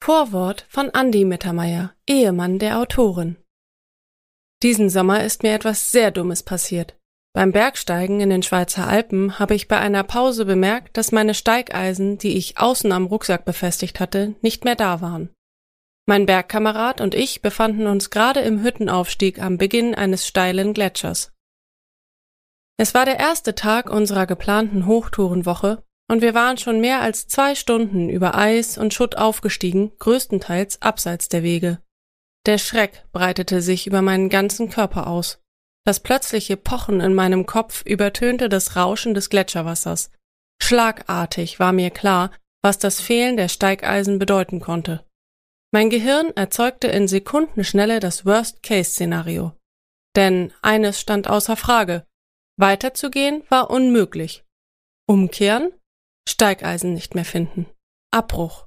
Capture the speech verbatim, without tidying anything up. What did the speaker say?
Vorwort von Andi Mittermeier, Ehemann der Autorin. Diesen Sommer ist mir etwas sehr Dummes passiert. Beim Bergsteigen in den Schweizer Alpen habe ich bei einer Pause bemerkt, dass meine Steigeisen, die ich außen am Rucksack befestigt hatte, nicht mehr da waren. Mein Bergkamerad und ich befanden uns gerade im Hüttenaufstieg am Beginn eines steilen Gletschers. Es war der erste Tag unserer geplanten Hochtourenwoche und wir waren schon mehr als zwei Stunden über Eis und Schutt aufgestiegen, größtenteils abseits der Wege. Der Schreck breitete sich über meinen ganzen Körper aus. Das plötzliche Pochen in meinem Kopf übertönte das Rauschen des Gletscherwassers. Schlagartig war mir klar, was das Fehlen der Steigeisen bedeuten konnte. Mein Gehirn erzeugte in Sekundenschnelle das Worst-Case-Szenario. Denn eines stand außer Frage: Weiterzugehen war unmöglich. Umkehren? Steigeisen nicht mehr finden. Abbruch.